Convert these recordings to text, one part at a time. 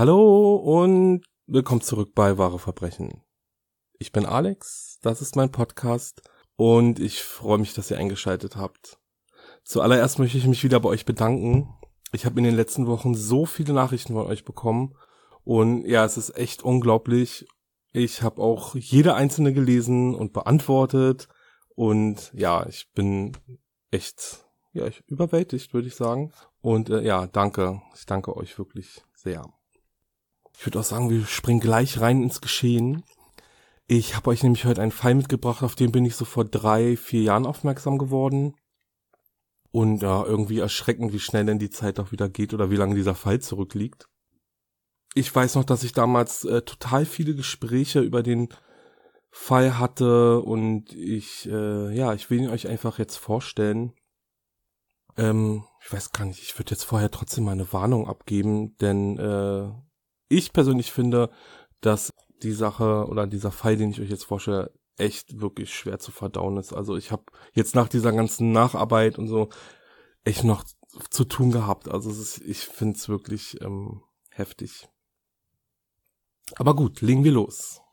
Hallo und willkommen zurück bei Wahre Verbrechen. Ich bin Alex, das ist mein Podcast und ich freue mich, dass ihr eingeschaltet habt. Zuallererst möchte ich mich wieder bei euch bedanken. Ich habe in den letzten Wochen so viele Nachrichten von euch bekommen und ja, es ist echt unglaublich. Ich habe auch jede einzelne gelesen und beantwortet und ja, ich bin echt überwältigt, würde ich sagen. Und danke. Ich danke euch wirklich sehr. Ich würde auch sagen, wir springen gleich rein ins Geschehen. Ich habe euch nämlich heute einen Fall mitgebracht, auf den bin ich so vor 3-4 Jahren aufmerksam geworden. Und irgendwie erschreckend, wie schnell denn die Zeit auch wieder geht oder wie lange dieser Fall zurückliegt. Ich weiß noch, dass ich damals total viele Gespräche über den Fall hatte und ich will ihn euch einfach jetzt vorstellen. Ich weiß gar nicht, ich würde jetzt vorher trotzdem mal eine Warnung abgeben, denn ich persönlich finde, dass die Sache oder dieser Fall, den ich euch jetzt vorstelle, echt wirklich schwer zu verdauen ist. Also ich habe jetzt nach dieser ganzen Nacharbeit und so echt noch zu tun gehabt. Also ich finde es wirklich heftig. Aber gut, legen wir los.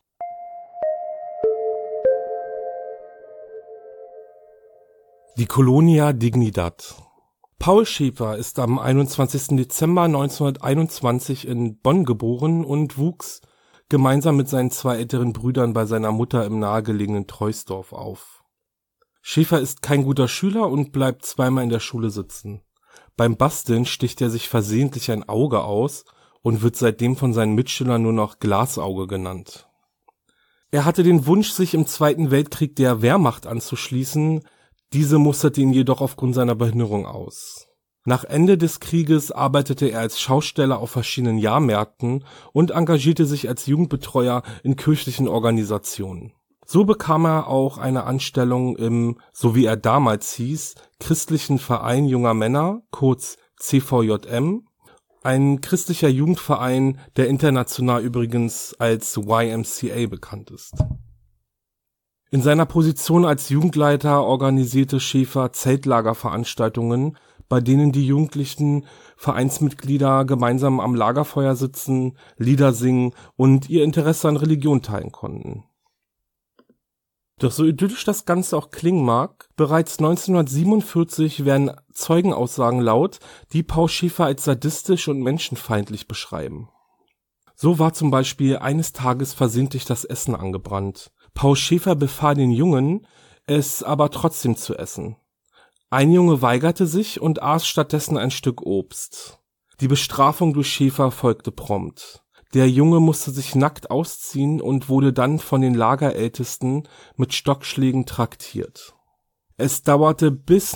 Die Colonia Dignidad. Paul Schäfer ist am 21. Dezember 1921 in Bonn geboren und wuchs gemeinsam mit seinen 2 älteren Brüdern bei seiner Mutter im nahegelegenen Troisdorf auf. Schäfer ist kein guter Schüler und bleibt zweimal in der Schule sitzen. Beim Basteln sticht er sich versehentlich ein Auge aus und wird seitdem von seinen Mitschülern nur noch Glasauge genannt. Er hatte den Wunsch, sich im Zweiten Weltkrieg der Wehrmacht anzuschließen. Diese musterte ihn jedoch aufgrund seiner Behinderung aus. Nach Ende des Krieges arbeitete er als Schausteller auf verschiedenen Jahrmärkten und engagierte sich als Jugendbetreuer in kirchlichen Organisationen. So bekam er auch eine Anstellung im, so wie er damals hieß, Christlichen Verein Junger Männer, kurz CVJM, ein christlicher Jugendverein, der international übrigens als YMCA bekannt ist. In seiner Position als Jugendleiter organisierte Schäfer Zeltlagerveranstaltungen, bei denen die jugendlichen Vereinsmitglieder gemeinsam am Lagerfeuer sitzen, Lieder singen und ihr Interesse an Religion teilen konnten. Doch so idyllisch das Ganze auch klingen mag, bereits 1947 werden Zeugenaussagen laut, die Paul Schäfer als sadistisch und menschenfeindlich beschreiben. So war zum Beispiel eines Tages versehentlich das Essen angebrannt. Paul Schäfer befahl den Jungen, es aber trotzdem zu essen. Ein Junge weigerte sich und aß stattdessen ein Stück Obst. Die Bestrafung durch Schäfer folgte prompt. Der Junge musste sich nackt ausziehen und wurde dann von den Lagerältesten mit Stockschlägen traktiert. Es dauerte bis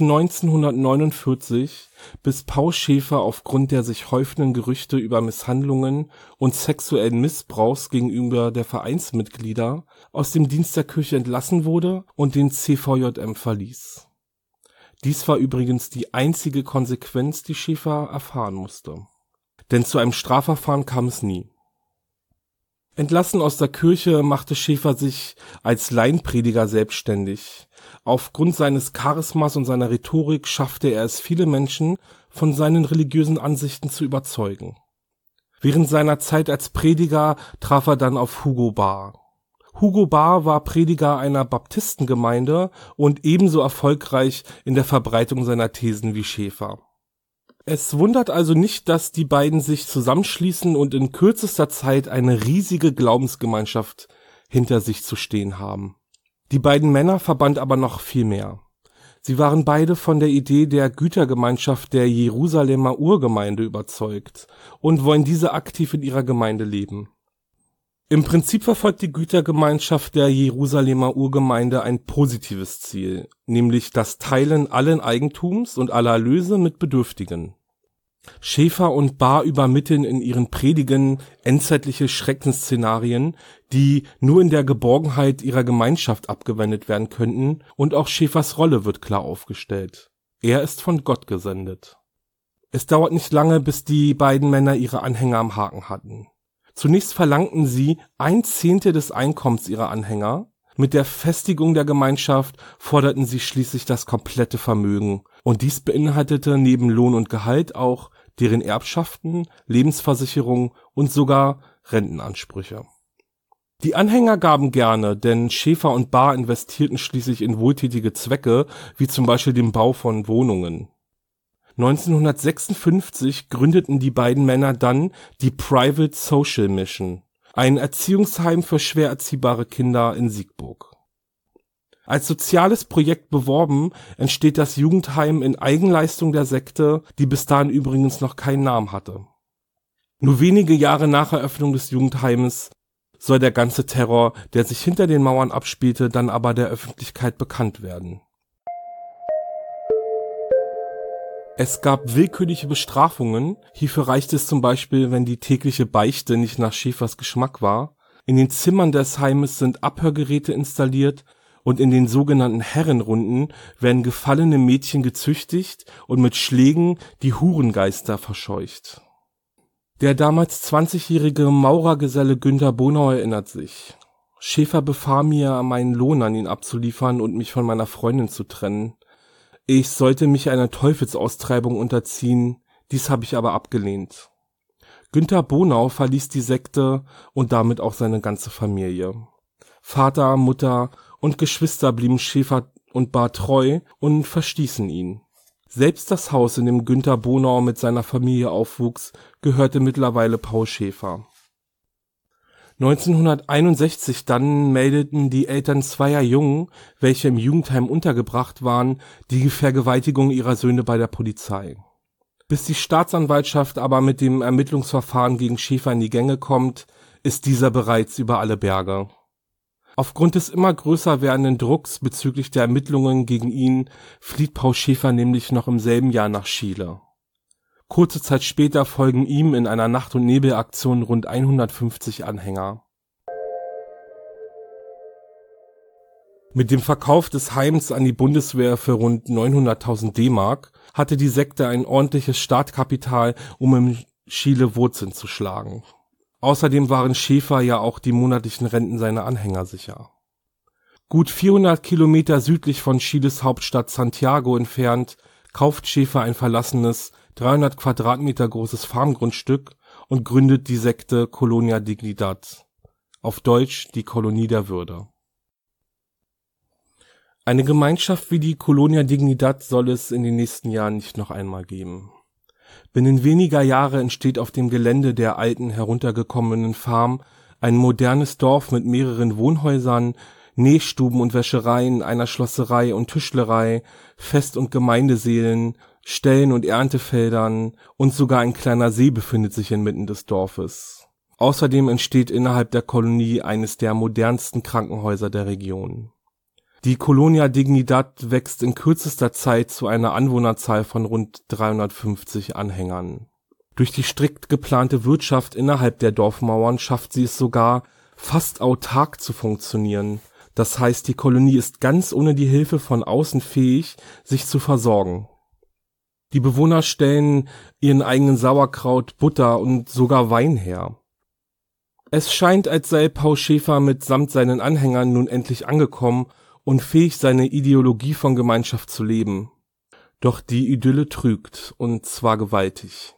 1949, bis Paul Schäfer aufgrund der sich häufenden Gerüchte über Misshandlungen und sexuellen Missbrauchs gegenüber der Vereinsmitglieder aus dem Dienst der Kirche entlassen wurde und den CVJM verließ. Dies war übrigens die einzige Konsequenz, die Schäfer erfahren musste. Denn zu einem Strafverfahren kam es nie. Entlassen aus der Kirche machte Schäfer sich als Laienprediger selbstständig. Aufgrund seines Charismas und seiner Rhetorik schaffte er es, viele Menschen von seinen religiösen Ansichten zu überzeugen. Während seiner Zeit als Prediger traf er dann auf Hugo Barr. Hugo Barr war Prediger einer Baptistengemeinde und ebenso erfolgreich in der Verbreitung seiner Thesen wie Schäfer. Es wundert also nicht, dass die beiden sich zusammenschließen und in kürzester Zeit eine riesige Glaubensgemeinschaft hinter sich zu stehen haben. Die beiden Männer verband aber noch viel mehr. Sie waren beide von der Idee der Gütergemeinschaft der Jerusalemer Urgemeinde überzeugt und wollen diese aktiv in ihrer Gemeinde leben. Im Prinzip verfolgt die Gütergemeinschaft der Jerusalemer Urgemeinde ein positives Ziel, nämlich das Teilen allen Eigentums und aller Erlöse mit Bedürftigen. Schäfer und Barr übermitteln in ihren Predigen endzeitliche Schreckensszenarien, die nur in der Geborgenheit ihrer Gemeinschaft abgewendet werden könnten, und auch Schäfers Rolle wird klar aufgestellt. Er ist von Gott gesendet. Es dauert nicht lange, bis die beiden Männer ihre Anhänger am Haken hatten. Zunächst verlangten sie 1/10 des Einkommens ihrer Anhänger. Mit der Festigung der Gemeinschaft forderten sie schließlich das komplette Vermögen, und dies beinhaltete neben Lohn und Gehalt auch deren Erbschaften, Lebensversicherung und sogar Rentenansprüche. Die Anhänger gaben gerne, denn Schäfer und Bahr investierten schließlich in wohltätige Zwecke, wie zum Beispiel den Bau von Wohnungen. 1956 gründeten die beiden Männer dann die Private Social Mission, ein Erziehungsheim für schwer erziehbare Kinder in Siegburg. Als soziales Projekt beworben, entsteht das Jugendheim in Eigenleistung der Sekte, die bis dahin übrigens noch keinen Namen hatte. Nur wenige Jahre nach Eröffnung des Jugendheimes soll der ganze Terror, der sich hinter den Mauern abspielte, dann aber der Öffentlichkeit bekannt werden. Es gab willkürliche Bestrafungen, hierfür reichte es zum Beispiel, wenn die tägliche Beichte nicht nach Schäfers Geschmack war. In den Zimmern des Heimes sind Abhörgeräte installiert und in den sogenannten Herrenrunden werden gefallene Mädchen gezüchtigt und mit Schlägen die Hurengeister verscheucht. Der damals 20-jährige Maurergeselle Günter Bonau erinnert sich: Schäfer befahl mir, meinen Lohn an ihn abzuliefern und mich von meiner Freundin zu trennen. Ich sollte mich einer Teufelsaustreibung unterziehen, dies habe ich aber abgelehnt. Günter Bonau verließ die Sekte und damit auch seine ganze Familie. Vater, Mutter und Geschwister blieben Schäfer und Bahr treu und verstießen ihn. Selbst das Haus, in dem Günter Bonau mit seiner Familie aufwuchs, gehörte mittlerweile Paul Schäfer. 1961 dann meldeten die Eltern zweier Jungen, welche im Jugendheim untergebracht waren, die Vergewaltigung ihrer Söhne bei der Polizei. Bis die Staatsanwaltschaft aber mit dem Ermittlungsverfahren gegen Schäfer in die Gänge kommt, ist dieser bereits über alle Berge. Aufgrund des immer größer werdenden Drucks bezüglich der Ermittlungen gegen ihn flieht Paul Schäfer nämlich noch im selben Jahr nach Chile. Kurze Zeit später folgen ihm in einer Nacht- und Nebelaktion rund 150 Anhänger. Mit dem Verkauf des Heims an die Bundeswehr für rund 900.000 D-Mark hatte die Sekte ein ordentliches Startkapital, um in Chile Wurzeln zu schlagen. Außerdem waren Schäfer ja auch die monatlichen Renten seiner Anhänger sicher. Gut 400 Kilometer südlich von Chiles Hauptstadt Santiago entfernt kauft Schäfer ein verlassenes, 300 Quadratmeter großes Farmgrundstück und gründet die Sekte Colonia Dignidad, auf Deutsch die Kolonie der Würde. Eine Gemeinschaft wie die Colonia Dignidad soll es in den nächsten Jahren nicht noch einmal geben. Binnen weniger Jahre entsteht auf dem Gelände der alten, heruntergekommenen Farm ein modernes Dorf mit mehreren Wohnhäusern, Nähstuben und Wäschereien, einer Schlosserei und Tischlerei, Fest- und Gemeindesälen, Ställen und Erntefeldern und sogar ein kleiner See befindet sich inmitten des Dorfes. Außerdem entsteht innerhalb der Kolonie eines der modernsten Krankenhäuser der Region. Die Colonia Dignidad wächst in kürzester Zeit zu einer Anwohnerzahl von rund 350 Anhängern. Durch die strikt geplante Wirtschaft innerhalb der Dorfmauern schafft sie es sogar, fast autark zu funktionieren. Das heißt, die Kolonie ist ganz ohne die Hilfe von außen fähig, sich zu versorgen. Die Bewohner stellen ihren eigenen Sauerkraut, Butter und sogar Wein her. Es scheint, als sei Paul Schäfer mitsamt seinen Anhängern nun endlich angekommen und fähig, seine Ideologie von Gemeinschaft zu leben. Doch die Idylle trügt, und zwar gewaltig.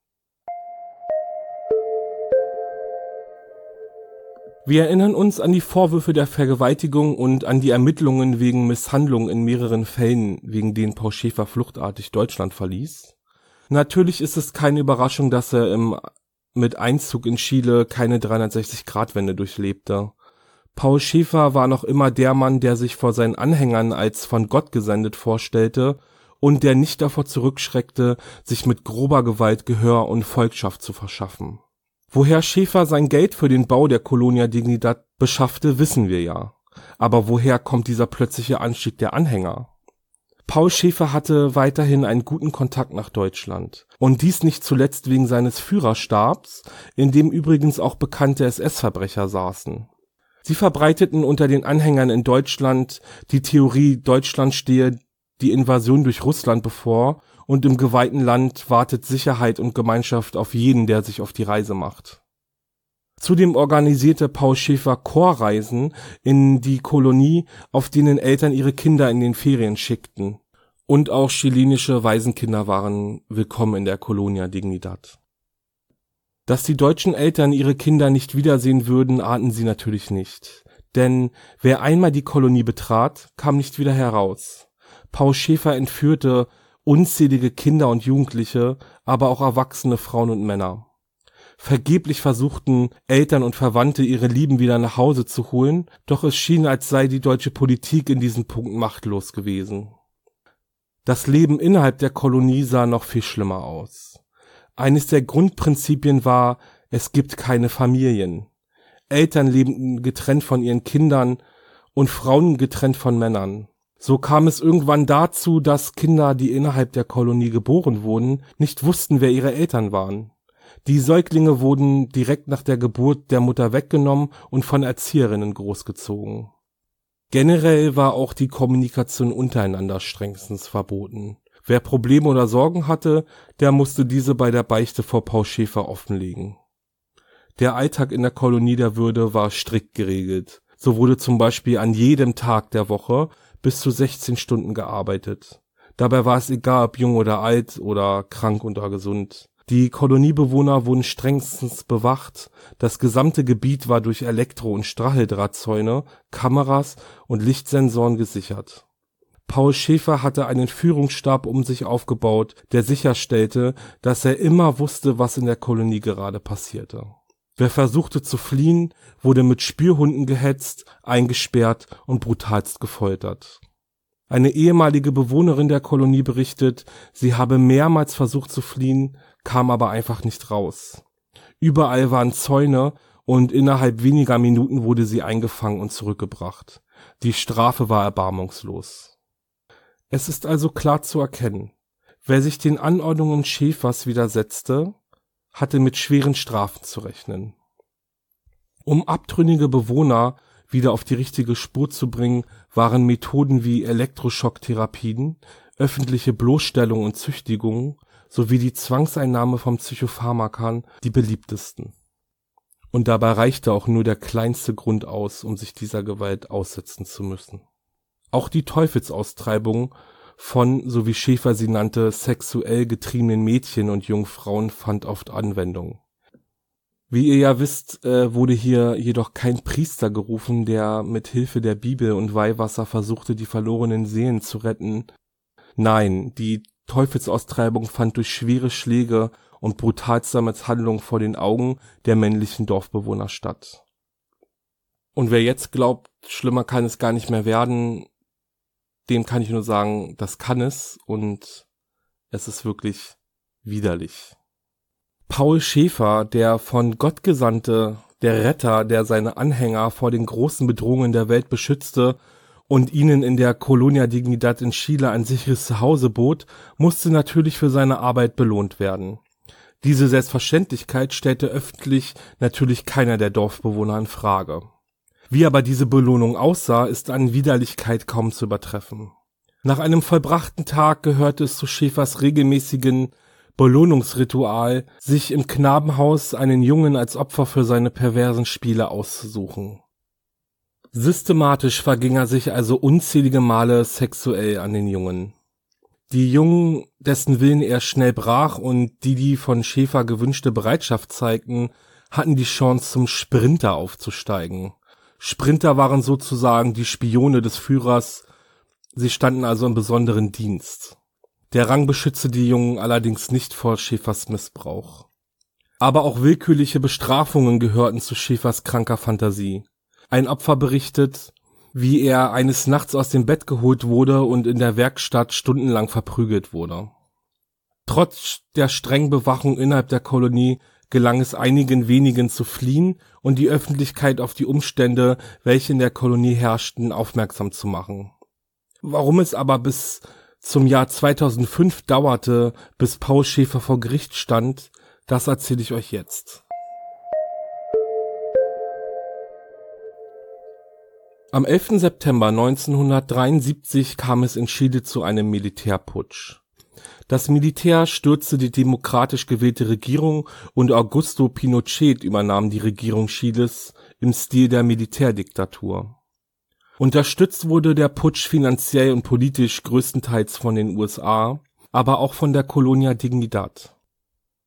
Wir erinnern uns an die Vorwürfe der Vergewaltigung und an die Ermittlungen wegen Misshandlung in mehreren Fällen, wegen denen Paul Schäfer fluchtartig Deutschland verließ. Natürlich ist es keine Überraschung, dass er mit Einzug in Chile keine 360-Grad-Wende durchlebte. Paul Schäfer war noch immer der Mann, der sich vor seinen Anhängern als von Gott gesendet vorstellte und der nicht davor zurückschreckte, sich mit grober Gewalt Gehör und Volkschaft zu verschaffen. Woher Schäfer sein Geld für den Bau der Colonia Dignidad beschaffte, wissen wir ja. Aber woher kommt dieser plötzliche Anstieg der Anhänger? Paul Schäfer hatte weiterhin einen guten Kontakt nach Deutschland. Und dies nicht zuletzt wegen seines Führerstabs, in dem übrigens auch bekannte SS-Verbrecher saßen. Sie verbreiteten unter den Anhängern in Deutschland die Theorie, Deutschland stehe die Invasion durch Russland bevor und im geweihten Land wartet Sicherheit und Gemeinschaft auf jeden, der sich auf die Reise macht. Zudem organisierte Paul Schäfer Chorreisen in die Kolonie, auf denen Eltern ihre Kinder in den Ferien schickten. Und auch chilenische Waisenkinder waren willkommen in der Colonia Dignidad. Dass die deutschen Eltern ihre Kinder nicht wiedersehen würden, ahnten sie natürlich nicht. Denn wer einmal die Kolonie betrat, kam nicht wieder heraus. Paul Schaefer entführte unzählige Kinder und Jugendliche, aber auch erwachsene Frauen und Männer. Vergeblich versuchten Eltern und Verwandte, ihre Lieben wieder nach Hause zu holen, doch es schien, als sei die deutsche Politik in diesem Punkt machtlos gewesen. Das Leben innerhalb der Kolonie sah noch viel schlimmer aus. Eines der Grundprinzipien war, es gibt keine Familien. Eltern lebten getrennt von ihren Kindern und Frauen getrennt von Männern. So kam es irgendwann dazu, dass Kinder, die innerhalb der Kolonie geboren wurden, nicht wussten, wer ihre Eltern waren. Die Säuglinge wurden direkt nach der Geburt der Mutter weggenommen und von Erzieherinnen großgezogen. Generell war auch die Kommunikation untereinander strengstens verboten. Wer Probleme oder Sorgen hatte, der musste diese bei der Beichte vor Paul Schaefer offenlegen. Der Alltag in der Kolonie der Würde war strikt geregelt. So wurde zum Beispiel an jedem Tag der Woche bis zu 16 Stunden gearbeitet. Dabei war es egal, ob jung oder alt oder krank oder gesund. Die Koloniebewohner wurden strengstens bewacht. Das gesamte Gebiet war durch Elektro- und Stacheldrahtzäune, Kameras und Lichtsensoren gesichert. Paul Schaefer hatte einen Führungsstab um sich aufgebaut, der sicherstellte, dass er immer wusste, was in der Kolonie gerade passierte. Wer versuchte zu fliehen, wurde mit Spürhunden gehetzt, eingesperrt und brutalst gefoltert. Eine ehemalige Bewohnerin der Kolonie berichtet, sie habe mehrmals versucht zu fliehen, kam aber einfach nicht raus. Überall waren Zäune und innerhalb weniger Minuten wurde sie eingefangen und zurückgebracht. Die Strafe war erbarmungslos. Es ist also klar zu erkennen, wer sich den Anordnungen Schaefers widersetzte, hatte mit schweren Strafen zu rechnen. Um abtrünnige Bewohner wieder auf die richtige Spur zu bringen, waren Methoden wie Elektroschocktherapien, öffentliche Bloßstellung und Züchtigung sowie die Zwangseinnahme von Psychopharmakern die beliebtesten. Und dabei reichte auch nur der kleinste Grund aus, um sich dieser Gewalt aussetzen zu müssen. Auch die Teufelsaustreibung von, so wie Schaefer sie nannte, sexuell getriebenen Mädchen und Jungfrauen fand oft Anwendung. Wie ihr ja wisst, wurde hier jedoch kein Priester gerufen, der mit Hilfe der Bibel und Weihwasser versuchte, die verlorenen Seelen zu retten. Nein, die Teufelsaustreibung fand durch schwere Schläge und brutalste Misshandlung vor den Augen der männlichen Dorfbewohner statt. Und wer jetzt glaubt, schlimmer kann es gar nicht mehr werden, dem kann ich nur sagen, das kann es und es ist wirklich widerlich. Paul Schaefer, der von Gott Gesandte, der Retter, der seine Anhänger vor den großen Bedrohungen der Welt beschützte und ihnen in der Colonia Dignidad in Chile ein sicheres Zuhause bot, musste natürlich für seine Arbeit belohnt werden. Diese Selbstverständlichkeit stellte öffentlich natürlich keiner der Dorfbewohner in Frage. Wie aber diese Belohnung aussah, ist an Widerlichkeit kaum zu übertreffen. Nach einem vollbrachten Tag gehörte es zu Schaefers regelmäßigen Belohnungsritual, sich im Knabenhaus einen Jungen als Opfer für seine perversen Spiele auszusuchen. Systematisch verging er sich also unzählige Male sexuell an den Jungen. Die Jungen, dessen Willen er schnell brach und die von Schaefer gewünschte Bereitschaft zeigten, hatten die Chance zum Sprinter aufzusteigen. Sprinter waren sozusagen die Spione des Führers, sie standen also im besonderen Dienst. Der Rang beschützte die Jungen allerdings nicht vor Schaefers Missbrauch. Aber auch willkürliche Bestrafungen gehörten zu Schaefers kranker Fantasie. Ein Opfer berichtet, wie er eines Nachts aus dem Bett geholt wurde und in der Werkstatt stundenlang verprügelt wurde. Trotz der strengen Bewachung innerhalb der Kolonie gelang es einigen wenigen zu fliehen und die Öffentlichkeit auf die Umstände, welche in der Kolonie herrschten, aufmerksam zu machen. Warum es aber bis zum Jahr 2005 dauerte, bis Paul Schaefer vor Gericht stand, das erzähle ich euch jetzt. Am 11. September 1973 kam es in Chile zu einem Militärputsch. Das Militär stürzte die demokratisch gewählte Regierung und Augusto Pinochet übernahm die Regierung Chiles im Stil der Militärdiktatur. Unterstützt wurde der Putsch finanziell und politisch größtenteils von den USA, aber auch von der Colonia Dignidad.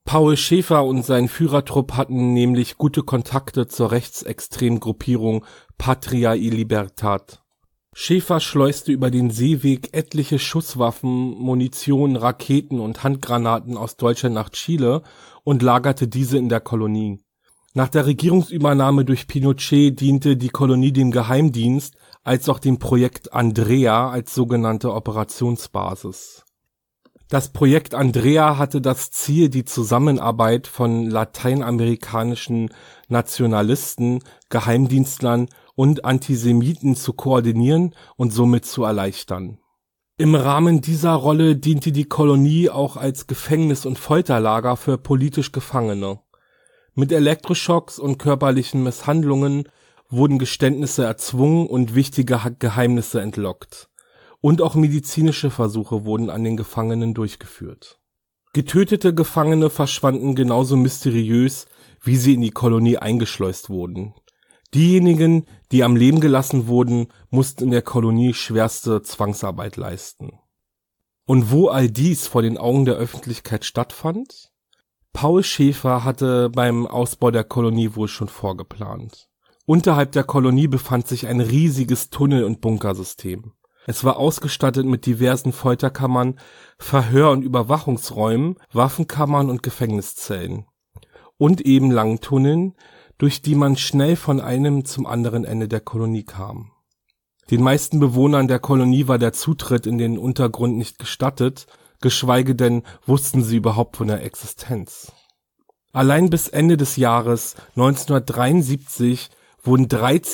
Paul Schaefer und sein Führertrupp hatten nämlich gute Kontakte zur rechtsextremen Gruppierung Patria y Libertad. Schaefer schleuste über den Seeweg etliche Schusswaffen, Munition, Raketen und Handgranaten aus Deutschland nach Chile und lagerte diese in der Kolonie. Nach der Regierungsübernahme durch Pinochet diente die Kolonie dem Geheimdienst als auch dem Projekt Andrea als sogenannte Operationsbasis. Das Projekt Andrea hatte das Ziel, die Zusammenarbeit von lateinamerikanischen Nationalisten, Geheimdienstlern und Antisemiten zu koordinieren und somit zu erleichtern. Im Rahmen dieser Rolle diente die Kolonie auch als Gefängnis- und Folterlager für politisch Gefangene. Mit Elektroschocks und körperlichen Misshandlungen wurden Geständnisse erzwungen und wichtige Geheimnisse entlockt. Und auch medizinische Versuche wurden an den Gefangenen durchgeführt. Getötete Gefangene verschwanden genauso mysteriös, wie sie in die Kolonie eingeschleust wurden. Diejenigen, die am Leben gelassen wurden, mussten in der Kolonie schwerste Zwangsarbeit leisten. Und wo all dies vor den Augen der Öffentlichkeit stattfand? Paul Schaefer hatte beim Ausbau der Kolonie wohl schon vorgeplant. Unterhalb der Kolonie befand sich ein riesiges Tunnel- und Bunkersystem. Es war ausgestattet mit diversen Folterkammern, Verhör- und Überwachungsräumen, Waffenkammern und Gefängniszellen. Und eben langen Tunneln, durch die man schnell von einem zum anderen Ende der Kolonie kam. Den meisten Bewohnern der Kolonie war der Zutritt in den Untergrund nicht gestattet, geschweige denn wussten sie überhaupt von der Existenz. Allein bis Ende des Jahres 1973 wurden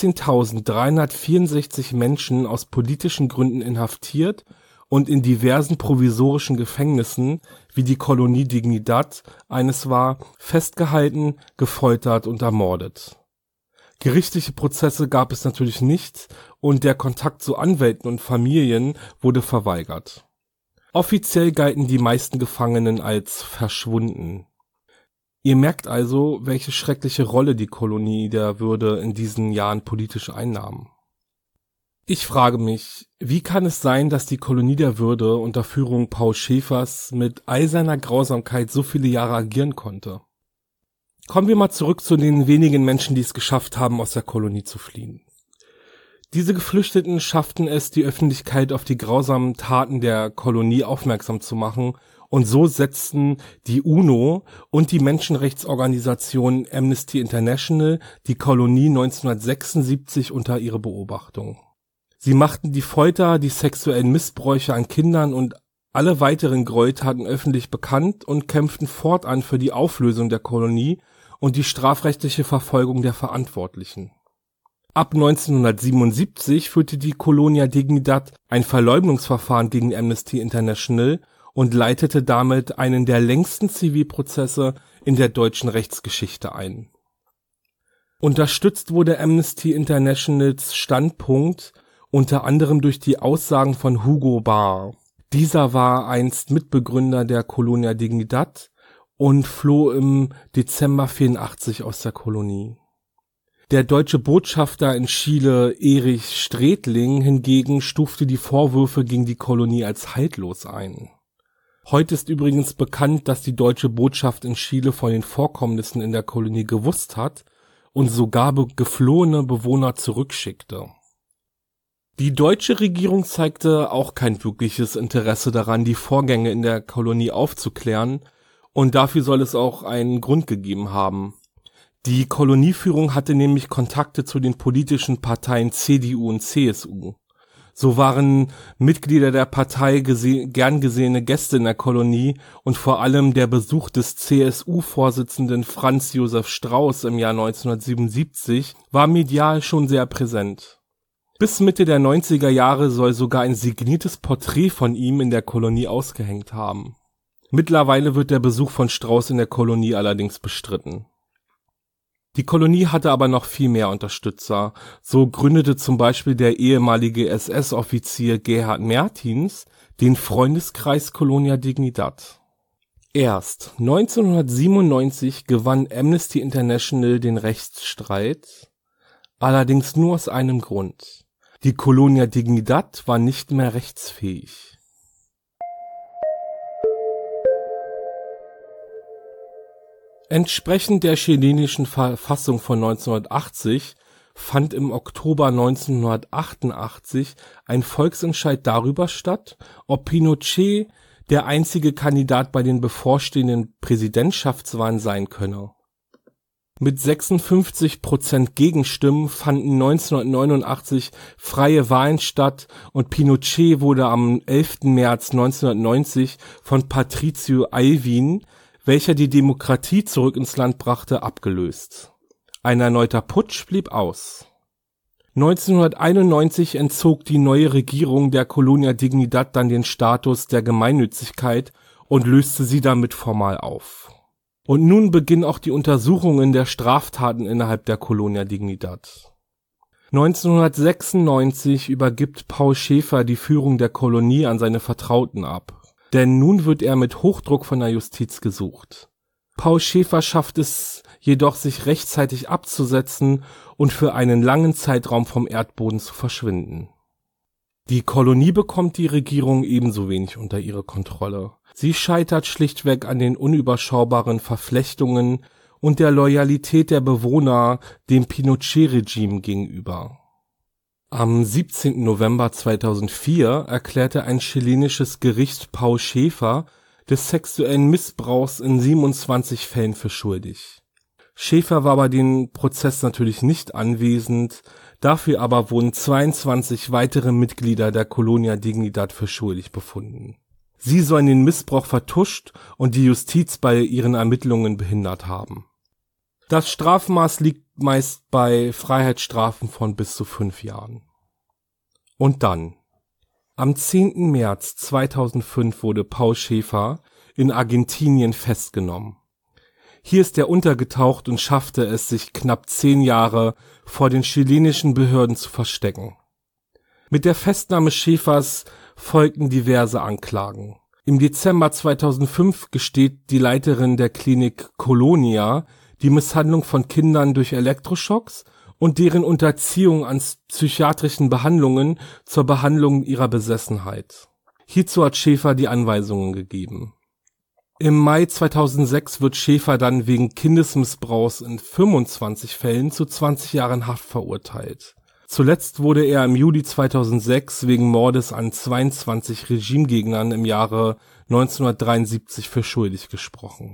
13.364 Menschen aus politischen Gründen inhaftiert und in diversen provisorischen Gefängnissen, wie die Kolonie Dignidad eines war, festgehalten, gefoltert und ermordet. Gerichtliche Prozesse gab es natürlich nicht und der Kontakt zu Anwälten und Familien wurde verweigert. Offiziell galten die meisten Gefangenen als verschwunden. Ihr merkt also, welche schreckliche Rolle die Kolonie der Würde in diesen Jahren politisch einnahm. Ich frage mich, wie kann es sein, dass die Kolonie der Würde unter Führung Paul Schaefers mit all seiner Grausamkeit so viele Jahre agieren konnte? Kommen wir mal zurück zu den wenigen Menschen, die es geschafft haben, aus der Kolonie zu fliehen. Diese Geflüchteten schafften es, die Öffentlichkeit auf die grausamen Taten der Kolonie aufmerksam zu machen, und so setzten die UNO und die Menschenrechtsorganisation Amnesty International die Kolonie 1976 unter ihre Beobachtung. Sie machten die Folter, die sexuellen Missbräuche an Kindern und alle weiteren Gräueltaten öffentlich bekannt und kämpften fortan für die Auflösung der Kolonie und die strafrechtliche Verfolgung der Verantwortlichen. Ab 1977 führte die Colonia Dignidad ein Verleumdungsverfahren gegen Amnesty International und leitete damit einen der längsten Zivilprozesse in der deutschen Rechtsgeschichte ein. Unterstützt wurde Amnesty Internationals Standpunkt unter anderem durch die Aussagen von Hugo Barr. Dieser war einst Mitbegründer der Colonia Dignidad und floh im Dezember 1984 aus der Kolonie. Der deutsche Botschafter in Chile, Erich Strätling, hingegen stufte die Vorwürfe gegen die Kolonie als haltlos ein. Heute ist übrigens bekannt, dass die deutsche Botschaft in Chile von den Vorkommnissen in der Kolonie gewusst hat und sogar geflohene Bewohner zurückschickte. Die deutsche Regierung zeigte auch kein wirkliches Interesse daran, die Vorgänge in der Kolonie aufzuklären, und dafür soll es auch einen Grund gegeben haben. Die Kolonieführung hatte nämlich Kontakte zu den politischen Parteien CDU und CSU. So waren Mitglieder der Partei gern gesehene Gäste in der Kolonie und vor allem der Besuch des CSU-Vorsitzenden Franz Josef Strauß im Jahr 1977 war medial schon sehr präsent. Bis Mitte der 90er Jahre soll sogar ein signiertes Porträt von ihm in der Kolonie ausgehängt haben. Mittlerweile wird der Besuch von Strauß in der Kolonie allerdings bestritten. Die Kolonie hatte aber noch viel mehr Unterstützer. So gründete zum Beispiel der ehemalige SS-Offizier Gerhard Mertins den Freundeskreis Colonia Dignidad. Erst 1997 gewann Amnesty International den Rechtsstreit, allerdings nur aus einem Grund: Die Colonia Dignidad war nicht mehr rechtsfähig. Entsprechend der chilenischen Verfassung von 1980 fand im Oktober 1988 ein Volksentscheid darüber statt, ob Pinochet der einzige Kandidat bei den bevorstehenden Präsidentschaftswahlen sein könne. Mit 56% Gegenstimmen fanden 1989 freie Wahlen statt und Pinochet wurde am 11. März 1990 von Patricio Aylwin, welcher die Demokratie zurück ins Land brachte, abgelöst. Ein erneuter Putsch blieb aus. 1991 entzog die neue Regierung der Colonia Dignidad dann den Status der Gemeinnützigkeit und löste sie damit formal auf. Und nun beginnen auch die Untersuchungen der Straftaten innerhalb der Colonia Dignidad. 1996 übergibt Paul Schaefer die Führung der Kolonie an seine Vertrauten ab. Denn nun wird er mit Hochdruck von der Justiz gesucht. Paul Schaefer schafft es jedoch, sich rechtzeitig abzusetzen und für einen langen Zeitraum vom Erdboden zu verschwinden. Die Kolonie bekommt die Regierung ebenso wenig unter ihre Kontrolle. Sie scheitert schlichtweg an den unüberschaubaren Verflechtungen und der Loyalität der Bewohner dem Pinochet-Regime gegenüber. Am 17. November 2004 erklärte ein chilenisches Gericht Paul Schaefer des sexuellen Missbrauchs in 27 Fällen für schuldig. Schaefer war bei dem Prozess natürlich nicht anwesend, dafür aber wurden 22 weitere Mitglieder der Colonia Dignidad für schuldig befunden. Sie sollen den Missbrauch vertuscht und die Justiz bei ihren Ermittlungen behindert haben. Das Strafmaß liegt meist bei Freiheitsstrafen von bis zu 5 Jahren. Und dann, am 10. März 2005 wurde Paul Schaefer in Argentinien festgenommen. Hier ist er untergetaucht und schaffte es, sich knapp 10 Jahre vor den chilenischen Behörden zu verstecken. Mit der Festnahme Schaefers folgten diverse Anklagen. Im Dezember 2005 gesteht die Leiterin der Klinik Colonia die Misshandlung von Kindern durch Elektroschocks und deren Unterziehung an psychiatrischen Behandlungen zur Behandlung ihrer Besessenheit. Hierzu hat Schaefer die Anweisungen gegeben. Im Mai 2006 wird Schaefer dann wegen Kindesmissbrauchs in 25 Fällen zu 20 Jahren Haft verurteilt. Zuletzt wurde er im Juli 2006 wegen Mordes an 22 Regimegegnern im Jahre 1973 für schuldig gesprochen.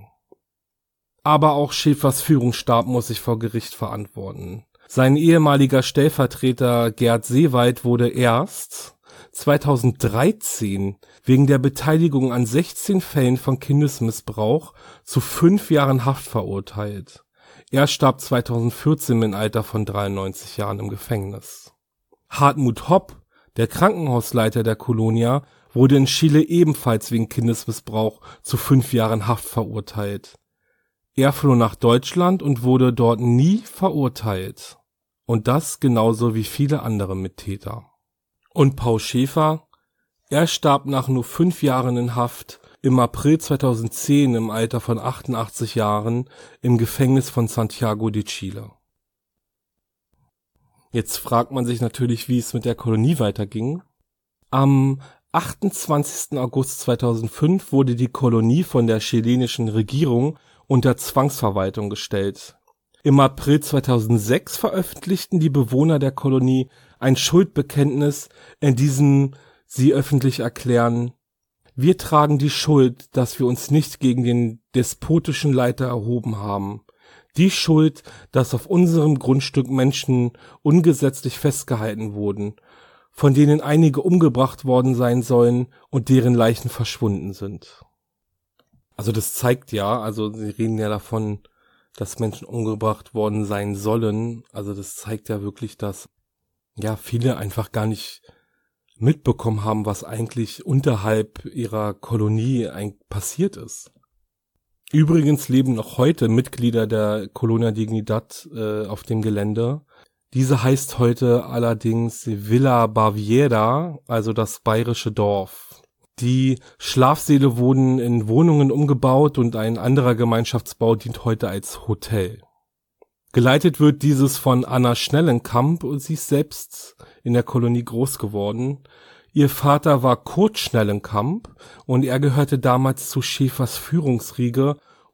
Aber auch Schaefers Führungsstab muss sich vor Gericht verantworten. Sein ehemaliger Stellvertreter Gerd Seewald wurde erst 2013 wegen der Beteiligung an 16 Fällen von Kindesmissbrauch zu 5 Jahren Haft verurteilt. Er starb 2014 im Alter von 93 Jahren im Gefängnis. Hartmut Hopp, der Krankenhausleiter der Colonia, wurde in Chile ebenfalls wegen Kindesmissbrauch zu 5 Jahren Haft verurteilt. Er floh nach Deutschland und wurde dort nie verurteilt. Und das genauso wie viele andere Mittäter. Und Paul Schaefer? Er starb nach nur 5 Jahren in Haft im April 2010 im Alter von 88 Jahren im Gefängnis von Santiago de Chile. Jetzt fragt man sich natürlich, wie es mit der Kolonie weiterging. Am 28. August 2005 wurde die Kolonie von der chilenischen Regierung unter Zwangsverwaltung gestellt. Im April 2006 veröffentlichten die Bewohner der Kolonie ein Schuldbekenntnis, in diesem sie öffentlich erklären: Wir tragen die Schuld, dass wir uns nicht gegen den despotischen Leiter erhoben haben. Die Schuld, dass auf unserem Grundstück Menschen ungesetzlich festgehalten wurden, von denen einige umgebracht worden sein sollen und deren Leichen verschwunden sind. Also das zeigt ja, also sie reden ja davon, dass Menschen umgebracht worden sein sollen. Also das zeigt ja wirklich, dass ja viele einfach gar nicht mitbekommen haben, was eigentlich unterhalb ihrer Kolonie passiert ist. Übrigens leben noch heute Mitglieder der Colonia Dignidad auf dem Gelände. Diese heißt heute allerdings Villa Baviera, also das bayerische Dorf. Die Schlafsäle wurden in Wohnungen umgebaut und ein anderer Gemeinschaftsbau dient heute als Hotel. Geleitet wird dieses von Anna Schnellenkamp und sie ist selbst in der Kolonie groß geworden. Ihr Vater war Kurt Schnellenkamp und er gehörte damals zu Schaefers Führungsriege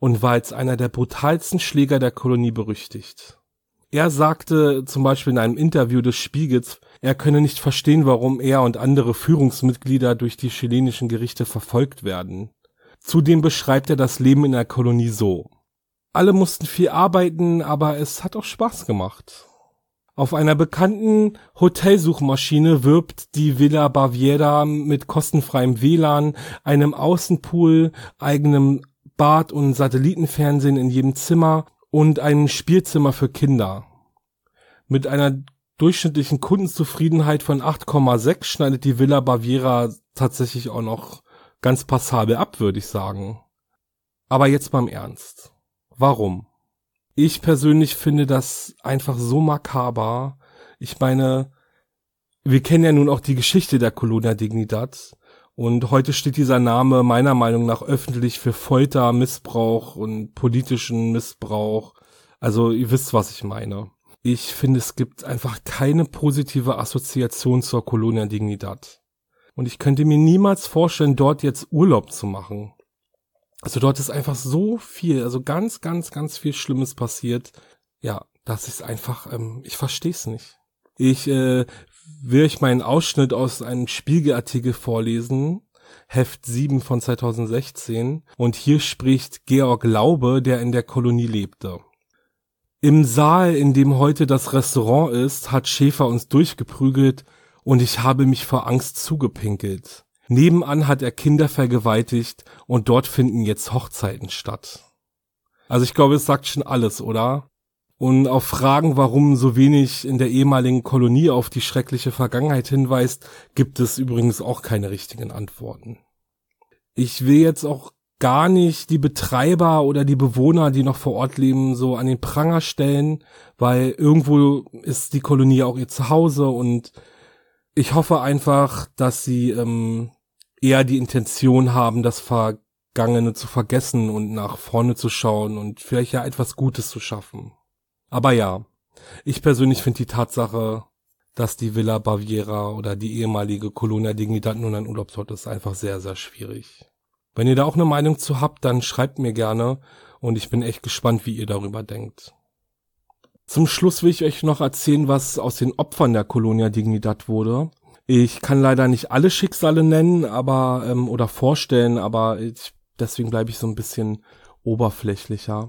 und war als einer der brutalsten Schläger der Kolonie berüchtigt. Er sagte zum Beispiel in einem Interview des Spiegels, er könne nicht verstehen, warum er und andere Führungsmitglieder durch die chilenischen Gerichte verfolgt werden. Zudem beschreibt er das Leben in der Kolonie so: Alle mussten viel arbeiten, aber es hat auch Spaß gemacht. Auf einer bekannten Hotelsuchmaschine wirbt die Villa Baviera mit kostenfreiem WLAN, einem Außenpool, eigenem Bad und Satellitenfernsehen in jedem Zimmer und einem Spielzimmer für Kinder. Mit einer durchschnittlichen Kundenzufriedenheit von 8,6 schneidet die Villa Baviera tatsächlich auch noch ganz passabel ab, würde ich sagen. Aber jetzt mal im Ernst. Warum? Ich persönlich finde das einfach so makaber. Ich meine, wir kennen ja nun auch die Geschichte der Colonia Dignidad und heute steht dieser Name meiner Meinung nach öffentlich für Folter, Missbrauch und politischen Missbrauch. Also ihr wisst, was ich meine. Ich finde, es gibt einfach keine positive Assoziation zur Colonia Dignidad. Und ich könnte mir niemals vorstellen, dort jetzt Urlaub zu machen. Also dort ist einfach so viel, also ganz, ganz, ganz viel Schlimmes passiert. Ja, das ist einfach, ich verstehe es nicht. Ich will euch mal einen Ausschnitt aus einem Spiegelartikel vorlesen, Heft 7 von 2016. Und hier spricht Georg Laube, der in der Kolonie lebte. Im Saal, in dem heute das Restaurant ist, hat Schäfer uns durchgeprügelt und ich habe mich vor Angst zugepinkelt. Nebenan hat er Kinder vergewaltigt und dort finden jetzt Hochzeiten statt. Also ich glaube, es sagt schon alles, oder? Und auf Fragen, warum so wenig in der ehemaligen Kolonie auf die schreckliche Vergangenheit hinweist, gibt es übrigens auch keine richtigen Antworten. Ich will jetzt auch gar nicht die Betreiber oder die Bewohner, die noch vor Ort leben, so an den Pranger stellen, weil irgendwo ist die Kolonie auch ihr Zuhause und ich hoffe einfach, dass sie eher die Intention haben, das Vergangene zu vergessen und nach vorne zu schauen und vielleicht ja etwas Gutes zu schaffen. Aber ja, ich persönlich finde die Tatsache, dass die Villa Baviera oder die ehemalige Colonia Dignidad nun ein Urlaubsort ist, einfach sehr, sehr schwierig. Wenn ihr da auch eine Meinung zu habt, dann schreibt mir gerne und ich bin echt gespannt, wie ihr darüber denkt. Zum Schluss will ich euch noch erzählen, was aus den Opfern der Colonia Dignidad wurde. Ich kann leider nicht alle Schicksale nennen, aber oder vorstellen, aber deswegen bleibe ich so ein bisschen oberflächlicher.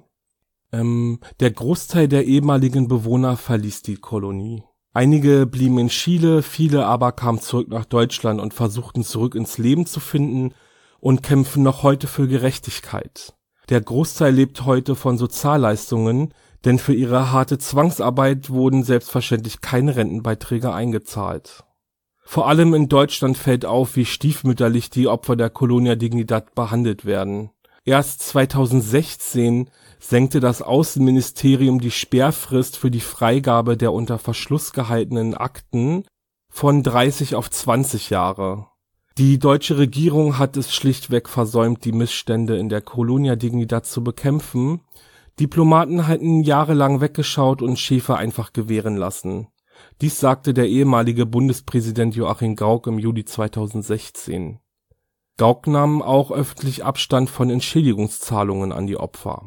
Der Großteil der ehemaligen Bewohner verließ die Kolonie. Einige blieben in Chile, viele aber kamen zurück nach Deutschland und versuchten zurück ins Leben zu finden und kämpfen noch heute für Gerechtigkeit. Der Großteil lebt heute von Sozialleistungen, denn für ihre harte Zwangsarbeit wurden selbstverständlich keine Rentenbeiträge eingezahlt. Vor allem in Deutschland fällt auf, wie stiefmütterlich die Opfer der Colonia Dignidad behandelt werden. Erst 2016 senkte das Außenministerium die Sperrfrist für die Freigabe der unter Verschluss gehaltenen Akten von 30 auf 20 Jahre. Die deutsche Regierung hat es schlichtweg versäumt, die Missstände in der Colonia Dignidad zu bekämpfen. Diplomaten hatten jahrelang weggeschaut und Schäfer einfach gewähren lassen. Dies sagte der ehemalige Bundespräsident Joachim Gauck im Juli 2016. Gauck nahm auch öffentlich Abstand von Entschädigungszahlungen an die Opfer.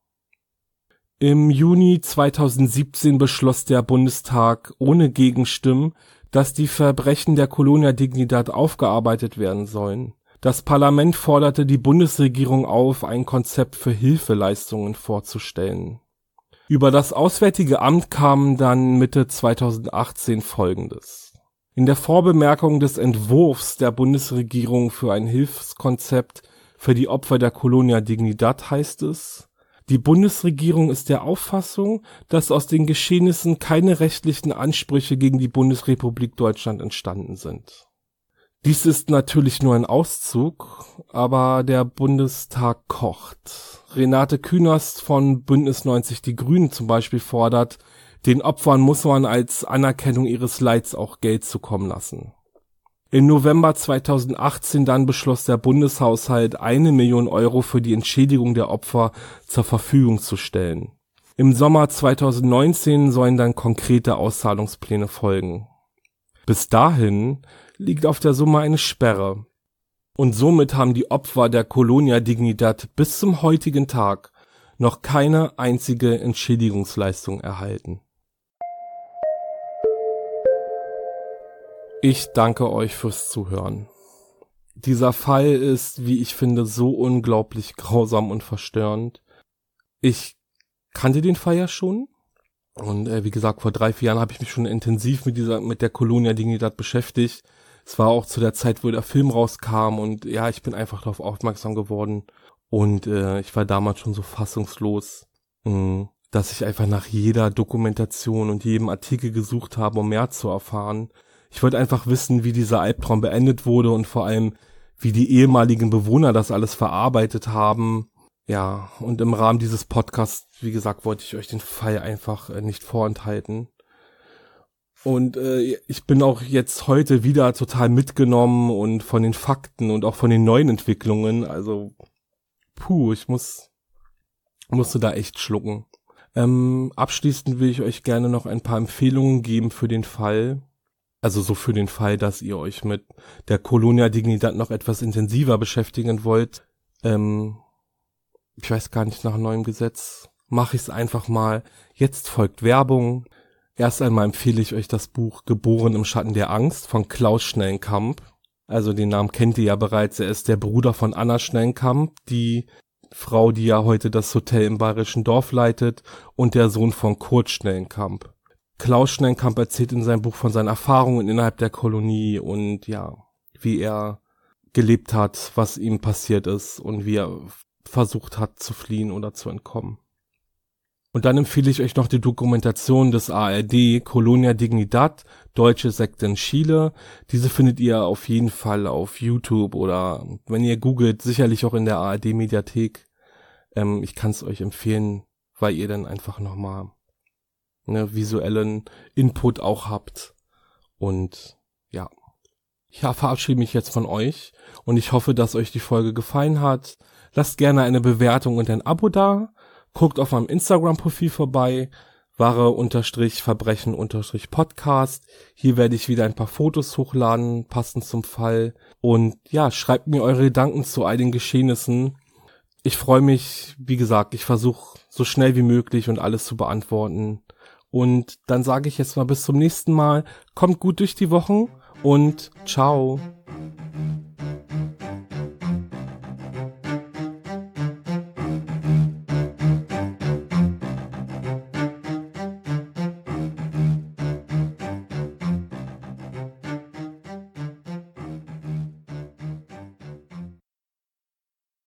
Im Juni 2017 beschloss der Bundestag ohne Gegenstimmen, dass die Verbrechen der Colonia Dignidad aufgearbeitet werden sollen. Das Parlament forderte die Bundesregierung auf, ein Konzept für Hilfeleistungen vorzustellen. Über das Auswärtige Amt kam dann Mitte 2018 Folgendes. In der Vorbemerkung des Entwurfs der Bundesregierung für ein Hilfskonzept für die Opfer der Colonia Dignidad heißt es: Die Bundesregierung ist der Auffassung, dass aus den Geschehnissen keine rechtlichen Ansprüche gegen die Bundesrepublik Deutschland entstanden sind. Dies ist natürlich nur ein Auszug, aber der Bundestag kocht. Renate Künast von Bündnis 90 Die Grünen zum Beispiel fordert, den Opfern muss man als Anerkennung ihres Leids auch Geld zukommen lassen. Im November 2018 dann beschloss der Bundeshaushalt 1 Million Euro für die Entschädigung der Opfer zur Verfügung zu stellen. Im Sommer 2019 sollen dann konkrete Auszahlungspläne folgen. Bis dahin liegt auf der Summe eine Sperre. Und somit haben die Opfer der Colonia Dignidad bis zum heutigen Tag noch keine einzige Entschädigungsleistung erhalten. Ich danke euch fürs Zuhören. Dieser Fall ist, wie ich finde, so unglaublich grausam und verstörend. Ich kannte den Fall ja schon. Und wie gesagt, vor 3-4 Jahren habe ich mich schon intensiv mit der Colonia Dignidad beschäftigt. Es war auch zu der Zeit, wo der Film rauskam und ja, ich bin einfach darauf aufmerksam geworden. Und ich war damals schon so fassungslos, dass ich einfach nach jeder Dokumentation und jedem Artikel gesucht habe, um mehr zu erfahren. Ich wollte einfach wissen, wie dieser Albtraum beendet wurde und vor allem, wie die ehemaligen Bewohner das alles verarbeitet haben. Ja, und im Rahmen dieses Podcasts, wie gesagt, wollte ich euch den Fall einfach nicht vorenthalten. Und ich bin auch jetzt heute wieder total mitgenommen und von den Fakten und auch von den neuen Entwicklungen. Also, ich musste da echt schlucken. Abschließend will ich euch gerne noch ein paar Empfehlungen geben für den Fall. Also so für den Fall, dass ihr euch mit der Colonia Dignidad noch etwas intensiver beschäftigen wollt. Ich weiß gar nicht, nach neuem Gesetz mache ich es einfach mal. Jetzt folgt Werbung. Erst einmal empfehle ich euch das Buch Geboren im Schatten der Angst von Klaus Schnellenkamp. Also den Namen kennt ihr ja bereits. Er ist der Bruder von Anna Schnellenkamp, die Frau, die ja heute das Hotel im Bayerischen Dorf leitet, und der Sohn von Kurt Schnellenkamp. Klaus Schnellenkamp erzählt in seinem Buch von seinen Erfahrungen innerhalb der Kolonie und ja, wie er gelebt hat, was ihm passiert ist und wie er versucht hat zu fliehen oder zu entkommen. Und dann empfehle ich euch noch die Dokumentation des ARD Colonia Dignidad, deutsche Sekte in Chile. Diese findet ihr auf jeden Fall auf YouTube oder wenn ihr googelt, sicherlich auch in der ARD Mediathek. Ich kann es euch empfehlen, weil ihr dann einfach nochmal visuellen Input auch habt. Und ja, ich verabschiede mich jetzt von euch und ich hoffe, dass euch die Folge gefallen hat. Lasst gerne eine Bewertung und ein Abo da. Guckt auf meinem Instagram-Profil vorbei, wahre-verbrechen-podcast. Hier werde ich wieder ein paar Fotos hochladen, passend zum Fall. Und ja, schreibt mir eure Gedanken zu all den Geschehnissen. Ich freue mich, wie gesagt, ich versuche so schnell wie möglich und alles zu beantworten. Und dann sage ich jetzt mal bis zum nächsten Mal. Kommt gut durch die Wochen und ciao.